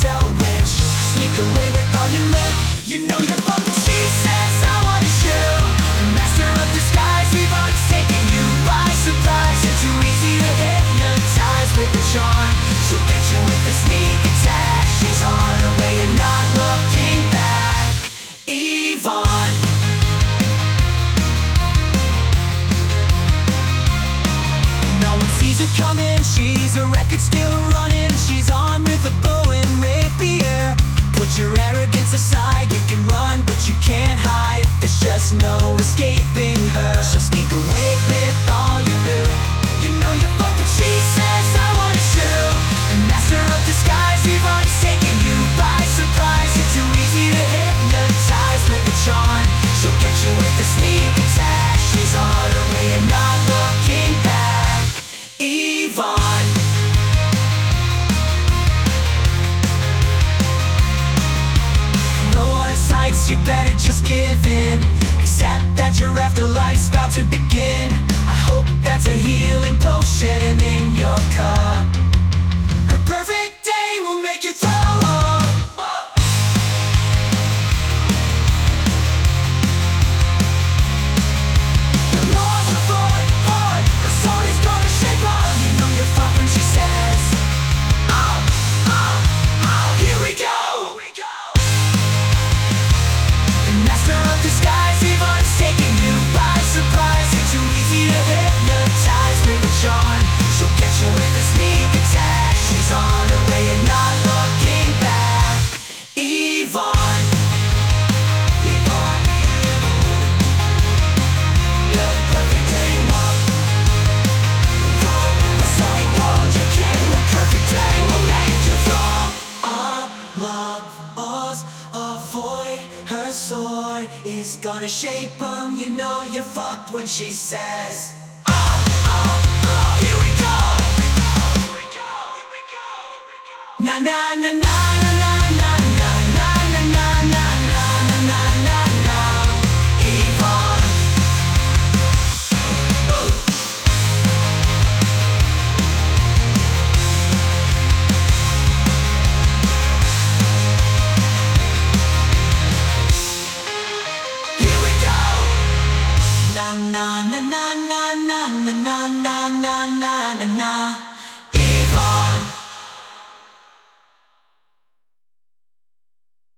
tell which. Sneak away with all your lip, you know you're fucking. She says I want to shoot. Master of disguise, we've already taken you by surprise. You're too easy to hypnotize with the charm. She'll get you with a sneak attack. She's on her way and not looking back. Yvonne. No one sees her coming, she's a record still running. She's armed with a bow and rapier. Put your arrogance aside, you can run but you can't hide. There's just no escaping her. She'll sneak away with all you do. You know you're fucking. She says I wanna shoot. The master of disguise, we've already taken you by surprise. You're too easy to hypnotize with a charm. She'll get you with a sneak attack. She's on her way and not looking back. Yvonne. No one sights, you better just give in. Accept that your afterlife's about to begin. I hope that's a healing potion in your cup. Her perfect day will make you throw up. The laws are void. Her soul is gonna shape up. You know you're fucked when she says, oh, oh, oh, here we go. The master of disguise, we've already taken you by surprise. You're too easy to hypnotize with a charm. She'll get you with a sneak attack. She's on her way and not looking back. Yvonne. Yvonne. You're the perfect game up. A solid world you can't. The perfect day will make you fall. Our love was a void. Her sword is gonna shape 'em. You know you're fucked when she says, oh, oh, oh, here we go. Na na na na na.